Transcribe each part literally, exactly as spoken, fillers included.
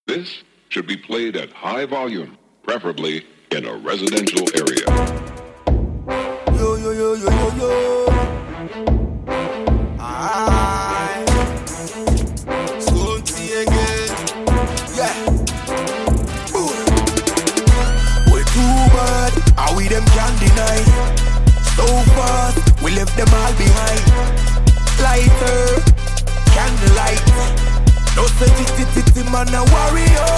This should be played at high volume, preferably in a residential area. Yo, yo, yo, yo, yo, yo. Aye. Skunty again. Yeah. Ooh. We too bad, how we them can't deny. So fast, we left them all behind. Lighter, candlelight. No say titi titi man a warrior.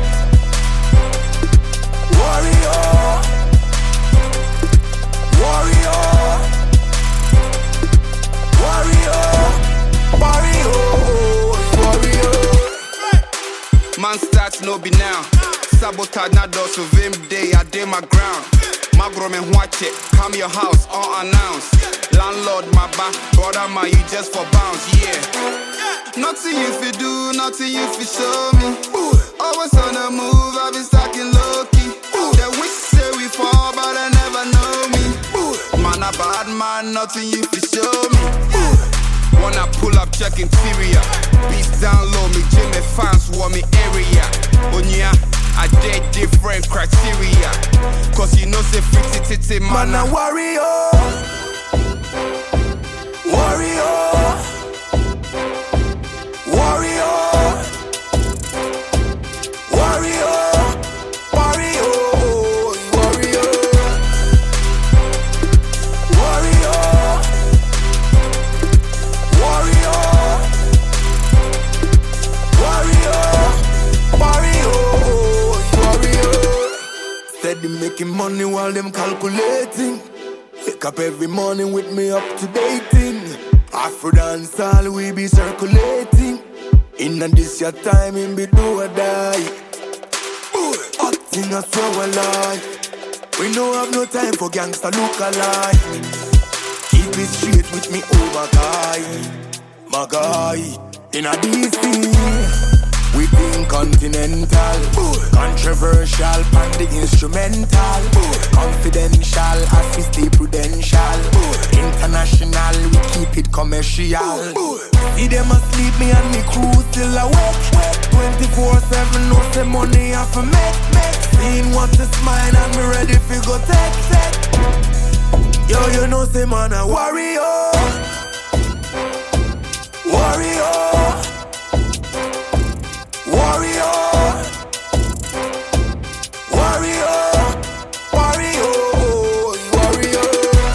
Warrior. Warrior. Warrior. Warrior. Warrior. Man starts no be now. Sabotage na do so vim day I day my ground. My grow me watch it. Come your house unannounced. Landlord my back, brother man you just for bounce, yeah. Nothing you fi do, nothing you fi show me. Always on the move, I be stacking low key. They wish say we fall, but they never know me. Man a bad man, nothing you fi show me. Wanna pull up, check interior. Beats down low, me Jimmy fans want me area. Onya, I did different criteria. Cause you know say fifty titty man. Man a warrior. Warrior. Warrior. Warrior. Warrior. Warrior. Warrior. Warrior. Warrior. Warrior. Warrior. Steady making money while them calculating. Wake up every morning with me up to dating. Afro dance all we be circulating. In a this your time in be do or die. Acting as so alive. We no have no time for gangster look alike. Keep it straight with me, oh my guy. My guy. In a D C we think continental, controversial, pan the instrumental, confidential, as we stay prudential, international, we keep it commercial. See them asleep, me and me crew still awake. twenty-four seven, no say money I for make, make. Seeing what is mine and me ready fi go take, take. Yo, you know say man a warrior. Warrior. Warrior, warrior, warrior, warrior,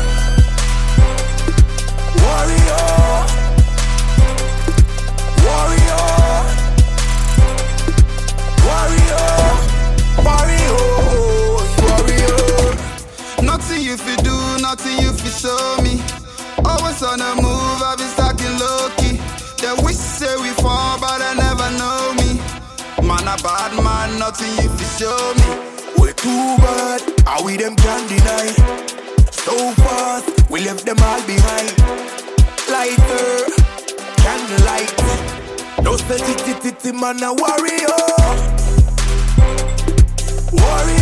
warrior, warrior, warrior, warrior, warrior. Nothing you fi do, nothing you fi show me. Always on the move, I be stacking low key. They wish say we fall, but they never know me. Man a bad man, nothing you fi show me. We too bad, how we them can't deny. So fast, we left them all behind. Lighter, candlelight. No say titi titi man a warrior. Warrior.